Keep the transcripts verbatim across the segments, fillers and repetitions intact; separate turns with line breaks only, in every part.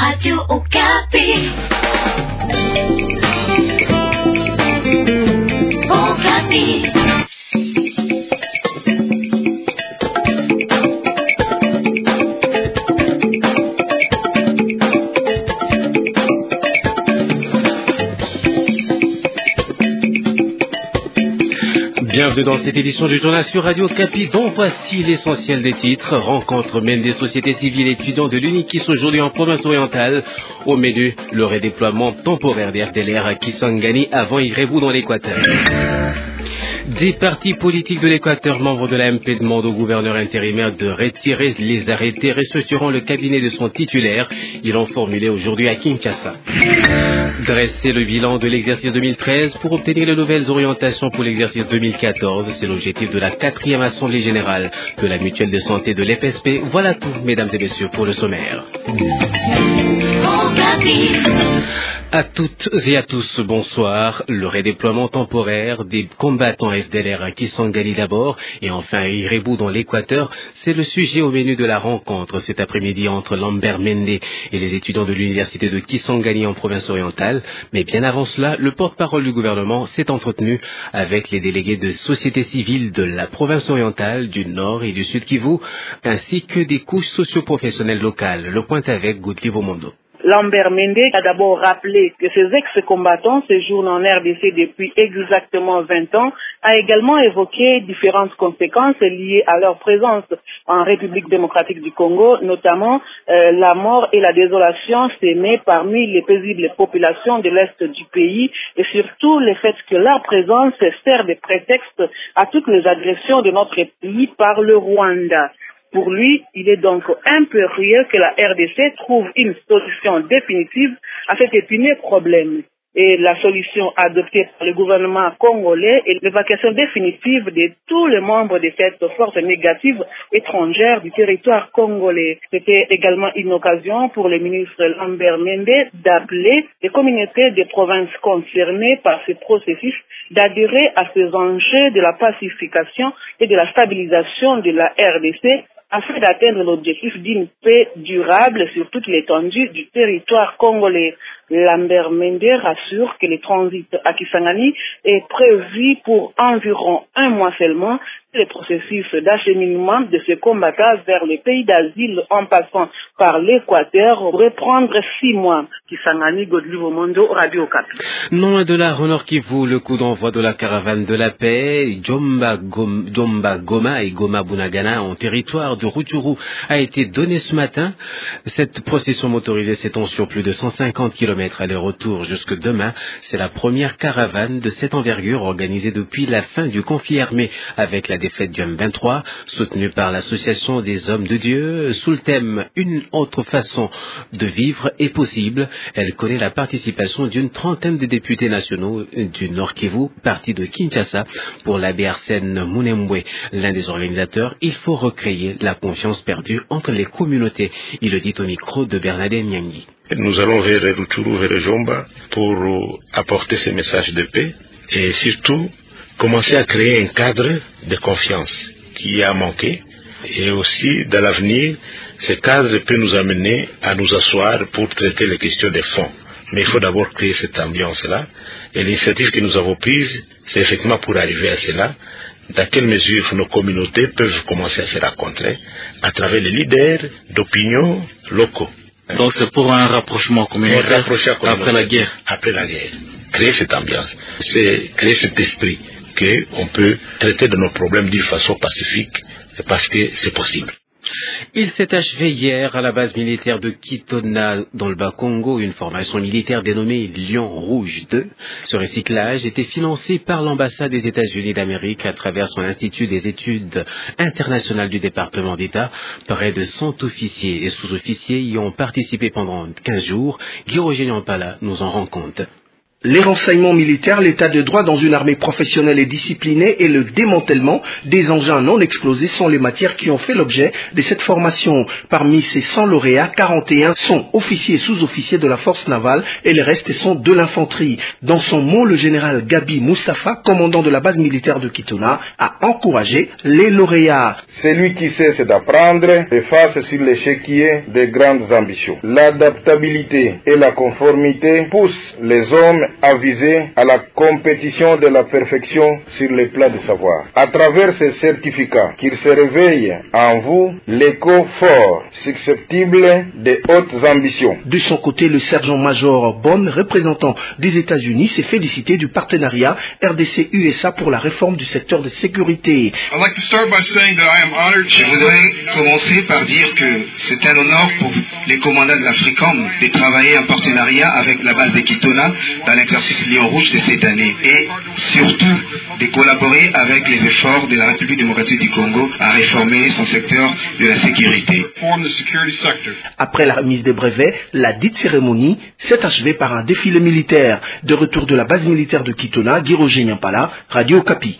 Radio Okapi. Okapi.
Bienvenue dans cette édition du journal sur Radio Okapi, dont voici l'essentiel des titres. Rencontre mène des sociétés civiles et étudiants de l'UNIKIS aujourd'hui en province orientale. Au menu, le redéploiement temporaire des F D L R à Kisangani avant Irebu dans l'Équateur. Des partis politiques de l'Équateur, membres de la M P, demandent au gouverneur intérimaire de retirer les arrêtés restructurant le cabinet de son titulaire. Ils l'ont formulé aujourd'hui à Kinshasa. Dresser le bilan de l'exercice deux mille treize pour obtenir de nouvelles orientations pour l'exercice deux mille quatorze. C'est l'objectif de la quatrième Assemblée générale de la Mutuelle de santé de l'E P S P. Voilà tout, mesdames et messieurs, pour le sommaire. À toutes et à tous, bonsoir. Le redéploiement temporaire des combattants F D L R à Kisangani d'abord et enfin à Irebu dans l'Équateur, c'est le sujet au menu de la rencontre cet après-midi entre Lambert Mende et les étudiants de l'université de Kisangani en province orientale. Mais bien avant cela, le porte-parole du gouvernement s'est entretenu avec les délégués de sociétés civiles de la province orientale, du Nord et du Sud Kivu, ainsi que des couches socio-professionnelles locales. Le point avec Goutlivo Mondo.
Lambert Mende a d'abord rappelé que ces ex-combattants séjournent en R D C depuis exactement vingt ans, a également évoqué différentes conséquences liées à leur présence en République démocratique du Congo, notamment euh, la mort et la désolation sémées parmi les paisibles populations de l'Est du pays et surtout le fait que leur présence sert de prétexte à toutes les agressions de notre pays par le Rwanda. Pour lui, il est donc impérieux que la R D C trouve une solution définitive à cet épineux problème. Et la solution adoptée par le gouvernement congolais est l'évacuation définitive de tous les membres de cette force négative étrangère du territoire congolais. C'était également une occasion pour le ministre Lambert Mende d'appeler les communautés des provinces concernées par ce processus d'adhérer à ces enjeux de la pacification et de la stabilisation de la R D C afin d'atteindre l'objectif d'une paix durable sur toute l'étendue du territoire congolais. Lambert Mende rassure que le transit à Kisangani est prévu pour environ un mois seulement. Le processus d'acheminement de ces combattants vers les pays d'asile en passant par l'Équateur pourrait prendre six mois. Kisangani, Goutlivo Mondo, Radio Okapi.
Non loin de là, Honor Kivu, le coup d'envoi de la caravane de la paix, Djomba Goma, Djomba Goma et Goma Bunagana en territoire de Rutshuru a été donné ce matin. Cette procession motorisée s'étend sur plus de cent cinquante kilomètres aller-retour jusque demain. C'est la première caravane de cette envergure organisée depuis la fin du conflit armé avec la défaite du M vingt-trois, soutenue par l'Association des Hommes de Dieu, sous le thème « Une autre façon de vivre est possible ». Elle connaît la participation d'une trentaine de députés nationaux du Nord Kivu, partis de Kinshasa, pour l'abbé Arsène Munembwe, l'un des organisateurs. Il faut recréer la confiance perdue entre les communautés. Il le dit au micro de Bernadette Nyangi.
Nous allons vers Rutshuru, vers Djomba, pour apporter ces messages de paix et surtout commencer à créer un cadre de confiance qui a manqué. Et aussi, dans l'avenir, ce cadre peut nous amener à nous asseoir pour traiter les questions de fond. Mais il faut d'abord créer cette ambiance-là. Et l'initiative que nous avons prise, c'est effectivement pour arriver à cela. Dans quelle mesure nos communautés peuvent commencer à se rencontrer à travers les leaders d'opinion locaux.
Donc c'est pour un rapprochement communautaire après la guerre.
Après la guerre. Créer cette ambiance. C'est créer cet esprit qu'on peut traiter de nos problèmes d'une façon pacifique parce que c'est possible.
Il s'est achevé hier à la base militaire de Kitona dans le Bas-Congo, une formation militaire dénommée Lion Rouge deux. Ce recyclage était financé par l'ambassade des États-Unis d'Amérique à travers son institut des études internationales du département d'État. Près de cent officiers et sous-officiers y ont participé pendant quinze jours. Guy Roger Nyampala nous en rend compte.
Les renseignements militaires, l'état de droit dans une armée professionnelle et disciplinée et le démantèlement des engins non explosés sont les matières qui ont fait l'objet de cette formation. Parmi ces cent lauréats, quarante et un sont officiers et sous-officiers de la force navale et les restes sont de l'infanterie. Dans son mot, le général Gabi Moustapha, commandant de la base militaire de Kitona, a encouragé les lauréats.
Celui qui cesse d'apprendre efface sur l'échiquier des grandes ambitions. L'adaptabilité et la conformité poussent les hommes à viser à la compétition de la perfection sur les plats de savoir. À travers ces certificats, qu'il se réveille en vous l'écho fort, susceptible de hautes ambitions.
De son côté, le sergent-major Bonne, représentant des États-Unis, s'est félicité du partenariat R D C U S A pour la réforme du secteur de sécurité.
Je voudrais commencer par dire que c'est un honneur pour les commandants de l'Africom de travailler en partenariat avec la base de Kitona dans l'exercice Lion Rouge de cette année et surtout de collaborer avec les efforts de la République démocratique du Congo à réformer son secteur de la sécurité.
Après la remise des brevets, la dite cérémonie s'est achevée par un défilé militaire. De retour de la base militaire de Kitona, Guy Roger Nyampala, Radio Okapi.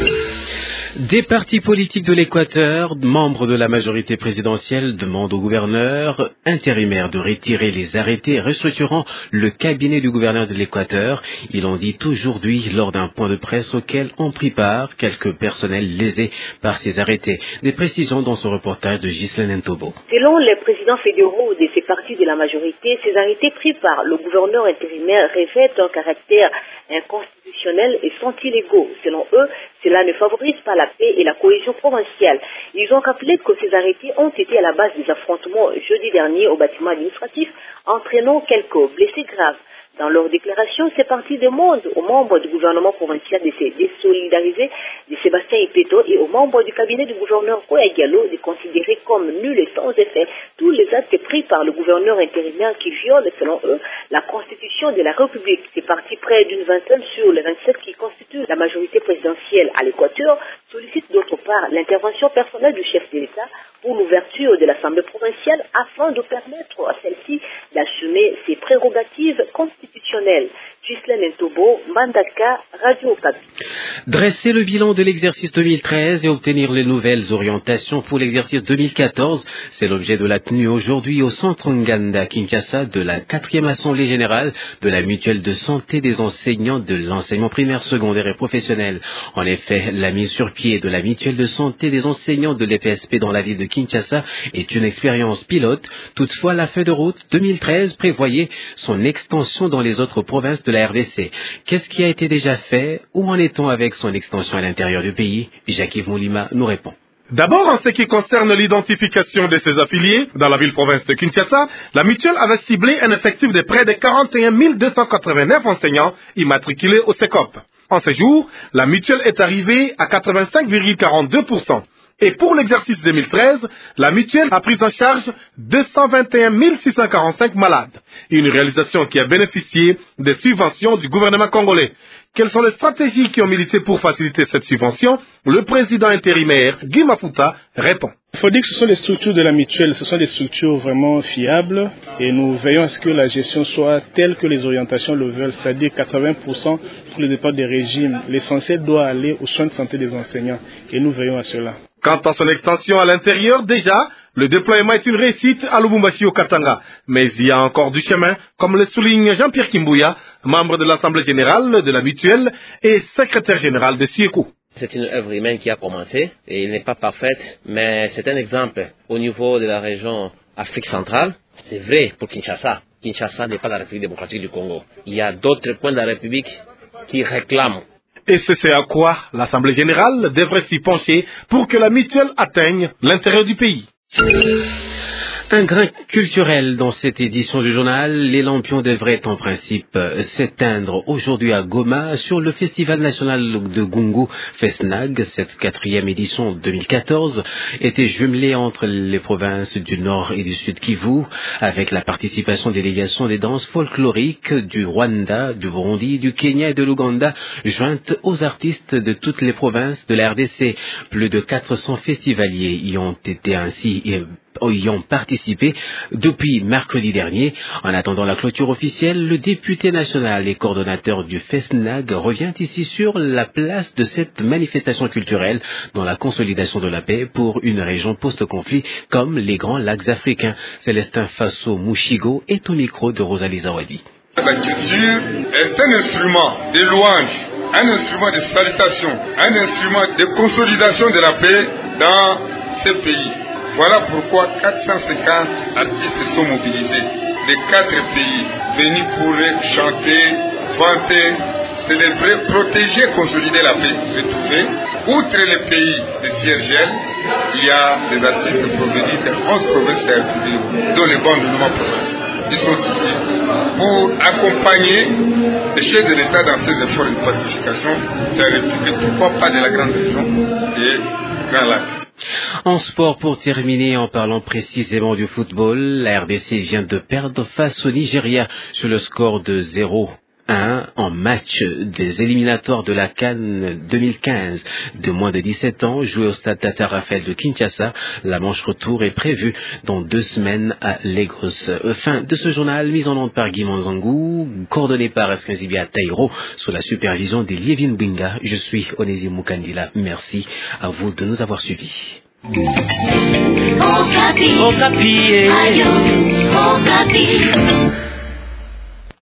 Des partis politiques de l'Équateur, membres de la majorité présidentielle, demandent au gouverneur intérimaire de retirer les arrêtés restructurant le cabinet du gouverneur de l'Équateur. Ils l'ont dit aujourd'hui lors d'un point de presse auquel ont pris part quelques personnels lésés par ces arrêtés. Des précisions dans ce reportage de Ghislaine Ntobo.
Selon les présidents fédéraux de ces partis de la majorité, ces arrêtés pris par le gouverneur intérimaire revêtent un caractère inconstitutionnel et sont illégaux. Selon eux, cela ne favorise pas la paix et la cohésion provinciale. Ils ont rappelé que ces arrêtés ont été à la base des affrontements jeudi dernier au bâtiment administratif, entraînant quelques blessés graves. Dans leur déclaration, ces partis demandent aux membres du gouvernement provincial de se désolidariser de Sébastien Ipeto et aux membres du cabinet du gouverneur Koya Diallo de considérer comme nuls et sans effet tous les actes pris par le gouverneur intérimaire qui violent, selon eux, la constitution de la République. Ces partis, près d'une vingtaine sur les vingt-sept qui constituent la majorité présidentielle à l'Équateur, sollicitent d'autre part l'intervention personnelle du chef de l'État pour l'ouverture de l'Assemblée provinciale afin de permettre à celle-ci d'assumer ses prérogatives constitutionnelles. Ghislaine Ntobo, Mandaka, Radio Okapi.
Dresser le bilan de l'exercice deux mille treize et obtenir les nouvelles orientations pour l'exercice deux mille quatorze, c'est l'objet de la tenue aujourd'hui au centre Nganda Kinshasa de la quatrième assemblée générale de la mutuelle de santé des enseignants de l'enseignement primaire, secondaire et professionnel. En effet, la mise sur pied de la mutuelle de santé des enseignants de l'E P S P dans la ville de Kinshasa est une expérience pilote. Toutefois, la feuille de route deux mille treize prévoyait son extension dans les autres provinces de la R D C. Qu'est-ce qui a été déjà fait? Où en est-on avec son extension à l'intérieur du pays? Jacques-Yves Moulima nous répond.
D'abord, en ce qui concerne l'identification de ses affiliés, dans la ville-province de Kinshasa, la mutuelle avait ciblé un effectif de près de quarante et un mille deux cent quatre-vingt-neuf enseignants immatriculés au C E C O P. En ce jour, la mutuelle est arrivée à quatre-vingt-cinq virgule quarante-deux pour cent. Et pour l'exercice deux mille treize, la mutuelle a pris en charge deux cent vingt et un mille six cent quarante-cinq malades. Une réalisation qui a bénéficié des subventions du gouvernement congolais. Quelles sont les stratégies qui ont milité pour faciliter cette subvention? Le président intérimaire, Guy Mafuta, répond.
Il faut dire que ce sont les structures de la mutuelle, ce sont des structures vraiment fiables et nous veillons à ce que la gestion soit telle que les orientations le veulent, c'est-à-dire quatre-vingts pour cent pour le départ des régimes. L'essentiel doit aller aux soins de santé des enseignants et nous veillons à cela.
Quant à son extension à l'intérieur, déjà, le déploiement est une réussite à Lubumbashi au Katanga. Mais il y a encore du chemin, comme le souligne Jean-Pierre Kimbouya, membre de l'Assemblée générale de la mutuelle et secrétaire général de Siekou.
C'est une œuvre humaine qui a commencé et elle n'est pas parfaite, mais c'est un exemple au niveau de la région Afrique centrale. C'est vrai pour Kinshasa. Kinshasa n'est pas la République démocratique du Congo. Il y a d'autres points de la République qui réclament.
Et c'est ce à quoi l'Assemblée générale devrait s'y pencher pour que la mutuelle atteigne l'intérieur du pays.
Un grain culturel dans cette édition du journal. Les lampions devraient en principe s'éteindre aujourd'hui à Goma sur le Festival national de Gungu Fesnag. Cette quatrième édition deux mille quatorze était jumelée entre les provinces du Nord et du Sud Kivu avec la participation des délégations des danses folkloriques du Rwanda, du Burundi, du Kenya et de l'Ouganda jointes aux artistes de toutes les provinces de la R D C. Plus de quatre cents festivaliers y ont été ainsi y ont participé depuis mercredi dernier. En attendant la clôture officielle, le député national et coordonnateur du FESNAG revient ici sur la place de cette manifestation culturelle dans la consolidation de la paix pour une région post-conflit comme les Grands Lacs africains. Célestin Fasso-Mouchigo est au micro de Rosalie Zawadi.
La culture est un instrument de louange, un instrument de salutation, un instrument de consolidation de la paix dans ces pays. Voilà pourquoi quatre cent cinquante artistes sont mobilisés de quatre pays, venus pour chanter, vanter, célébrer, protéger, consolider la paix, retrouver. Outre les pays de Tiergel, il y a des artistes provenus de onze provinces de la République, dont les bandes de Noma province. Ils sont ici pour accompagner les chefs de l'État dans ces efforts de pacification de la République, pourquoi pas de la grande région des Grands Lacs.
En sport, pour terminer, en parlant précisément du football, la R D C vient de perdre face au Nigeria sur le score de zéro un en match des éliminatoires de la CAN deux mille quinze de moins de dix-sept ans, joué au stade Tata Raphaël de Kinshasa. La manche retour est prévue dans deux semaines à Lagos. Fin de ce journal, mis en onde par Guy Manzangou, coordonné par Eskinzibia Taïro, sous la supervision d'Elievin Binga. Je suis Onésime Mukandila. Merci à vous de nous avoir suivis.
Okapi. Okapi. Ayo. Okapi.